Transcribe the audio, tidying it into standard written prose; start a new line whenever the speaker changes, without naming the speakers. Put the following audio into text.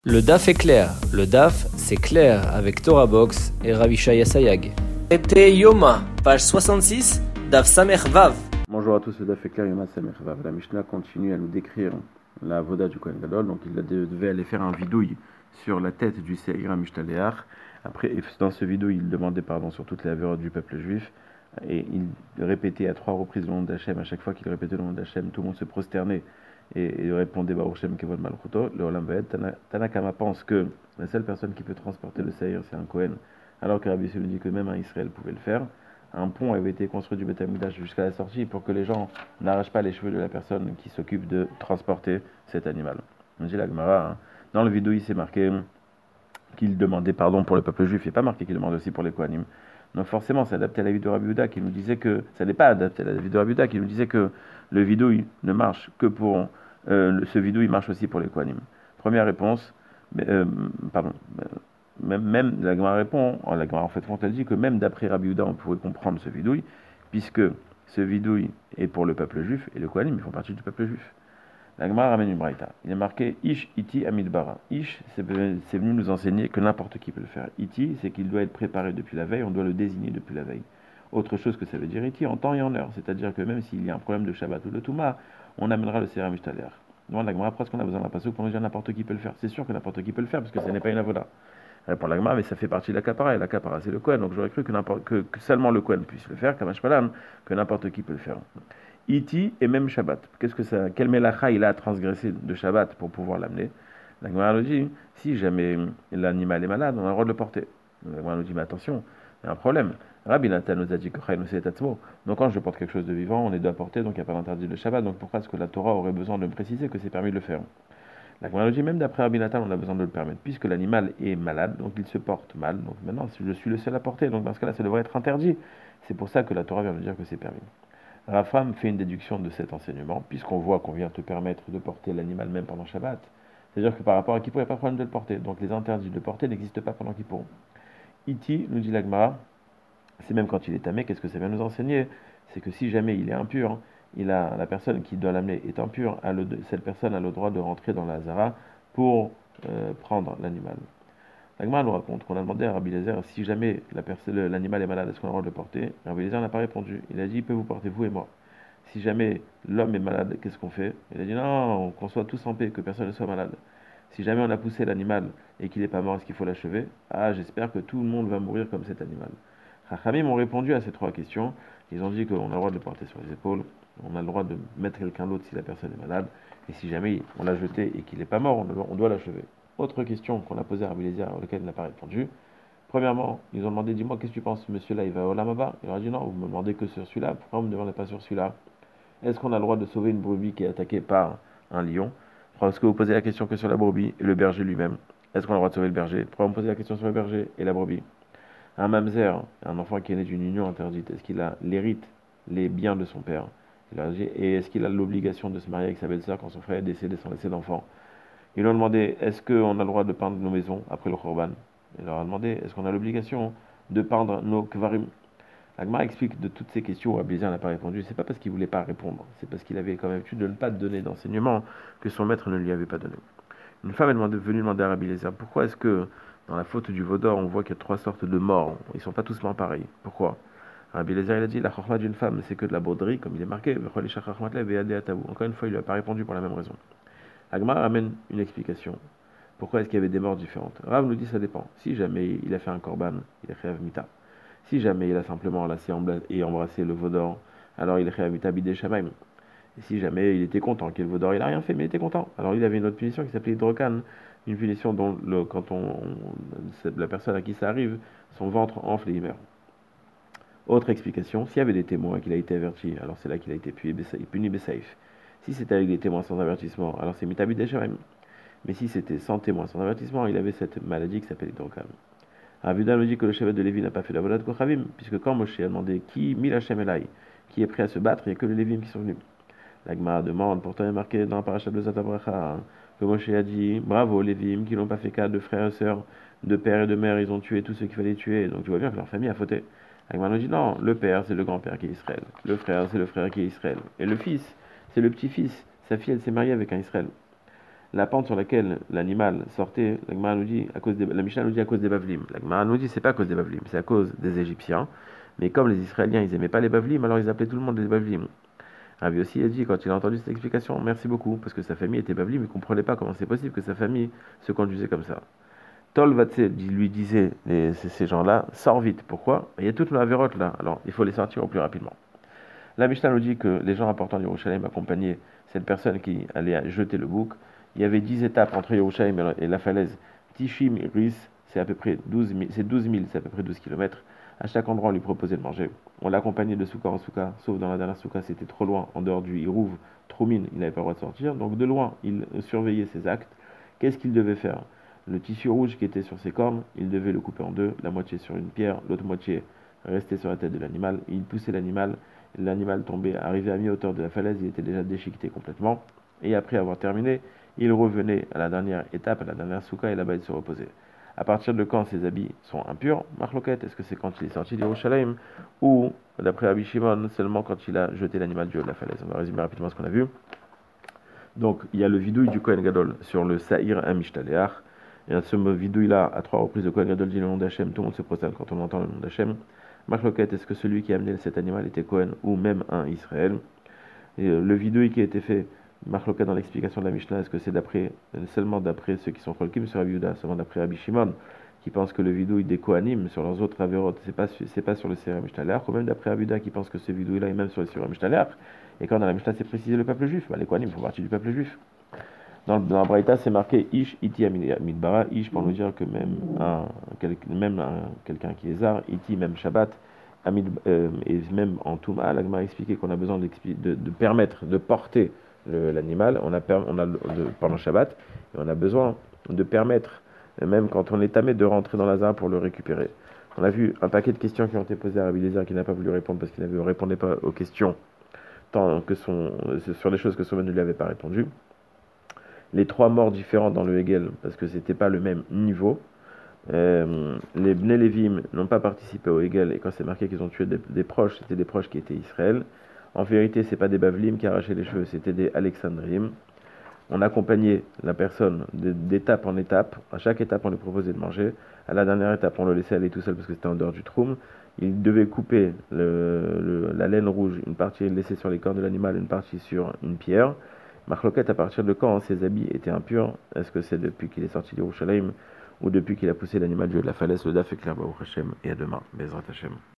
Le DAF est clair. Le DAF, c'est clair avec Torah Box et Ravishaya Sayag.
Été Yoma, page 66, DAF Samer Vav.
Bonjour à tous, le DAF est clair, Yoma Samer Vav. La Mishnah continue à nous décrire la avoda du Kohen Gadol. Donc il devait aller faire un vidouille sur la tête du Seir Mishtaleach. Après, dans ce vidouille, il demandait pardon sur toutes les avérotes du peuple juif. Et il répétait à 3 reprises le nom d'Hachem. À chaque fois qu'il répétait le nom d'Hachem, tout le monde se prosternait et répondait Baruch Shem Kevod Malchuto. Le Olam Vaed. Tanakama pense que la seule personne qui peut transporter le Seir, c'est un Kohen, alors que Rabbi Yossi nous dit que même un Israël pouvait le faire. Un pont avait été construit du Beth Amikdash jusqu'à la sortie pour que les gens n'arrachent pas les cheveux de la personne qui s'occupe de transporter cet animal. On dit la Gemara, dans le vidéo, il s'est marqué qu'il demandait pardon pour le peuple juif. Il n'est pas marqué qu'il demande aussi pour les Kohanim. Donc forcément, c'est adapté à la vie de Rabbi Yehuda qui nous disait que ça n'est pas adapté à la vie de Rabbi Yehuda qui nous disait que le vidouille ne marche que pour ce vidouille marche aussi pour les Kohanim. Première réponse, même la Gemara répond, la Gemara en fait elle dit que même d'après Rabbi Yehuda on pourrait comprendre ce vidouille puisque ce vidouille est pour le peuple juif et le Kohanim ils font partie du peuple juif. La Gemara ramène une braïta. Il est marqué Ish iti amidbara. Ish, c'est venu nous enseigner que n'importe qui peut le faire. Iti, c'est qu'il doit être préparé depuis la veille, on doit le désigner depuis la veille. Autre chose que ça veut dire iti, en temps et en heure. C'est-à-dire que même s'il y a un problème de Shabbat ou de Touma, on amènera le Seir Mishtaleach. Demande la Gemara, pourquoi est-ce qu'on a besoin d'un pasuk pour nous dire n'importe qui peut le faire? C'est sûr que n'importe qui peut le faire, parce que ce n'est pas une avoda. Répond la Gemara, mais ça fait partie de la kapara, et la kapara c'est le Kohen. Donc j'aurais cru que seulement le Kohen puisse le faire, comme un shpalan, que n'importe qui peut le faire. Iti et même Shabbat. Qu'est-ce que ça? Quel melacha il a à transgresser de Shabbat pour pouvoir l'amener? La Gemara nous dit, si jamais l'animal est malade, on a le droit de le porter. La Gemara nous dit, mais attention, il y a un problème. Rabbi Nathan nous a dit que donc quand je porte quelque chose de vivant, on est doit porter, donc il n'y a pas d'interdit de Shabbat. Donc pourquoi est-ce que la Torah aurait besoin de me préciser que c'est permis de le faire? La Gemara nous dit, même d'après Rabbi Nathan, on a besoin de le permettre, puisque l'animal est malade, donc il se porte mal. Donc maintenant, je suis le seul à porter, donc dans ce cas-là, ça devrait être interdit. C'est pour ça que la Torah vient nous dire que c'est permis. Rafam fait une déduction de cet enseignement, puisqu'on voit qu'on vient te permettre de porter l'animal même pendant Shabbat. C'est-à-dire que par rapport à Kippour, il n'y a pas de problème de le porter. Donc les interdits de le porter n'existent pas pendant Kippour. Iti, nous dit l'Agmara, c'est même quand il est tamé, qu'est-ce que ça vient nous enseigner? C'est que si jamais il est impur, la personne qui doit l'amener est impure, cette personne a le droit de rentrer dans la Hazara pour prendre l'animal. L'Agmara nous raconte qu'on a demandé à Rabbi Eliezer si jamais l'animal est malade, est-ce qu'on a le droit de le porter? Rabbi Eliezer n'a pas répondu. Il a dit, il peut vous porter, vous et moi. Si jamais l'homme est malade, qu'est-ce qu'on fait? Il a dit, non, qu'on soit tous en paix, que personne ne soit malade. Si jamais on a poussé l'animal et qu'il n'est pas mort, est-ce qu'il faut l'achever? Ah, j'espère que tout le monde va mourir comme cet animal. Chachamim ont répondu à ces 3 questions. Ils ont dit qu'on a le droit de le porter sur les épaules, on a le droit de mettre quelqu'un d'autre si la personne est malade, et si jamais on l'a jeté et qu'il n'est pas mort, on doit l'achever. Autre question qu'on a posée à Rabbi Eliezer, à laquelle il n'a pas répondu. Premièrement, ils ont demandé, dis-moi, qu'est-ce que tu penses, monsieur-là, il va au Lamaba? Il leur a dit, non, vous me demandez que sur celui-là, pourquoi vous ne me demandez pas sur celui-là? Est-ce qu'on a le droit de sauver une brebis qui est attaquée par un lion? Est-ce que vous posez la question que sur la brebis et le berger lui-même? Est-ce qu'on a le droit de sauver le berger? Pourquoi vous me posez la question sur le berger et la brebis? Un mamzer, un enfant qui est né d'une union interdite, est-ce qu'il hérite les biens de son père? Et est-ce qu'il a l'obligation de se marier avec sa belle-sœur quand son frère est décédé sans laisser d'enfant? Ils lui ont demandé, est-ce qu'on a le droit de peindre nos maisons après le Khorban? Il leur a demandé, est-ce qu'on a l'obligation de peindre nos kvarim? L'Agmara explique de toutes ces questions où Rabbi Eliezer n'a pas répondu. C'est pas parce qu'il voulait pas répondre, c'est parce qu'il avait comme habitude de ne pas donner d'enseignement que son maître ne lui avait pas donné. Une femme est venue demander à Rabbi Eliezer, pourquoi est-ce que dans la faute du Vaudor, on voit qu'il y a 3 sortes de morts? Ils sont pas tous morts pareils. Pourquoi? Rabbi Eliezer, il a dit, la chorma d'une femme, c'est que de la broderie, comme il est marqué. Encore une fois, il lui a pas répondu pour la même raison. Agmara amène une explication. Pourquoi est-ce qu'il y avait des morts différentes? Rav nous dit ça dépend. Si jamais il a fait un korban, il est chayav mita. Si jamais il a simplement enlacé et embrassé le vaudor, alors il est chayav mita bidei shamaim. Et si jamais il était content qu'il le vaudor, il a rien fait, mais il était content. Alors il avait une autre punition qui s'appelait hydrocan, une punition dont quand la personne à qui ça arrive, son ventre enfle et il meurt. Autre explication, s'il y avait des témoins qu'il a été averti, alors c'est là qu'il a été puni besaif. Si c'était avec des témoins sans avertissement, alors c'est mitabid desherem. Mais si c'était sans témoins, sans avertissement, il avait cette maladie qui s'appelle hydrocan. Ravuda nous dit que le chevet de Lévi n'a pas fait la volade de Kochavim, puisque quand Moshe a demandé qui Milachem Elai, qui est prêt à se battre, il n'y a que les Lévim qui sont venus. La Gemara demande, pourtant il est marqué dans Parashat de Zatabracha, que Moshe a dit, bravo les Lévim qui n'ont pas fait cas de frères et sœurs, de père et de mère, ils ont tué tous ceux qu'il fallait tuer. Donc tu vois bien que leur famille a fauté. La Gemara nous dit, non, le père c'est le grand-père qui est Israël, le frère c'est le frère qui est Israël, et le fils c'est le petit-fils, sa fille elle s'est mariée avec un Israël. la pente sur laquelle l'animal sortait, la Mishnah nous dit à cause des Bavlim. La Gemara nous dit c'est pas à cause des Bavlim, c'est à cause des Égyptiens. Mais comme les Israéliens ils aimaient pas les Bavlim, alors ils appelaient tout le monde les Bavlim. Rabbi aussi a dit quand il a entendu cette explication, merci beaucoup, parce que sa famille était Bavlim, il ne comprenait pas comment c'est possible que sa famille se conduisait comme ça. Tol Vatse lui disait, ces gens-là, sors vite. Pourquoi? Il y a toute une avérote là, alors il faut les sortir au plus rapidement. La Mishnah nous dit que les gens importants de Yerushalayim accompagnaient cette personne qui allait jeter le bouc. Il y avait 10 étapes entre Yerushalayim et la falaise Tishim Ris, c'est à peu près 12 000, c'est à peu près 12 km. À chaque endroit, on lui proposait de manger. On l'accompagnait de soukha en soukha, sauf dans la dernière soukha, c'était trop loin, en dehors du Hirouv, Troumine, il n'avait pas le droit de sortir. Donc de loin, il surveillait ses actes. Qu'est-ce qu'il devait faire? Le tissu rouge qui était sur ses cornes, il devait le couper en deux, la moitié sur une pierre, l'autre moitié restait sur la tête de l'animal. Il poussait l'animal tombait, arrivé à mi-hauteur de la falaise, il était déjà déchiqueté complètement. Et après avoir terminé, il revenait à la dernière étape, à la dernière soukha, et là-bas il se reposait. À partir de quand ses habits sont impurs? Marloquette, est-ce que c'est quand il est sorti d'Yerushalayim ou, d'après Rabbi Shimon, seulement quand il a jeté l'animal du haut de la falaise? On va résumer rapidement ce qu'on a vu. Donc, il y a le vidouille du Kohen Gadol sur le Sa'ir Amishtaléach. Et ce vidouille-là, à 3 reprises, le Kohen Gadol dit le nom d'Hachem, tout le monde se prosterne quand on entend le nom d'Hachem. Marloquette, est-ce que celui qui a amené cet animal était Kohen ou même un Israël? Et le vidouille qui a été fait, Marloquette dans l'explication de la Mishnah, est-ce que c'est seulement d'après ceux qui sont Cholkim sur Rabbi Yehuda, seulement d'après Rabbi Shimon, qui pense que le vidouille des Kohanim sur leurs autres avérotes, c'est pas sur le Seir Mishnah, ou même d'après Rabbi Yehuda qui pense que ce vidouille-là est même sur le Seir Mishnah. Et quand dans la Mishnah c'est précisé le peuple juif, les Kohanim font partie du peuple juif. Dans la Braïta, c'est marqué Ish Iti Midbara, Ish pour nous dire que quelqu'un qui est Zar, Iti même Shabbat, et même en Touma, la Gemara a expliqué qu'on a besoin de permettre de porter l'animal, pendant Shabbat, et on a besoin de permettre, même quand on est tamé, de rentrer dans la Zara pour le récupérer. On a vu un paquet de questions qui ont été posées à Rabbi Lézer qui n'a pas voulu répondre parce qu'il ne répondait pas aux questions, tant que sur des choses que son ne lui avait pas répondu. Les 3 morts différents dans le Hegel, parce que c'était pas le même niveau. Les Bnei Lévim n'ont pas participé au Hegel, et quand c'est marqué qu'ils ont tué des proches, c'était des proches qui étaient Israël. En vérité, c'est pas des Bavlim qui arrachaient les cheveux, c'était des Alexandrim. On accompagnait la personne d'étape en étape. À chaque étape, on lui proposait de manger. À la dernière étape, on le laissait aller tout seul parce que c'était en dehors du troum. Il devait couper la laine rouge, une partie laissée sur les cornes de l'animal, une partie sur une pierre. Marloquette, à partir de quand ses habits étaient impurs? Est-ce que c'est depuis qu'il est sorti d'Yerushalayim ou depuis qu'il a poussé l'animal du haut de la falaise? Le daf est clair, Baruch Hashem, et à demain, Bezrat Hashem.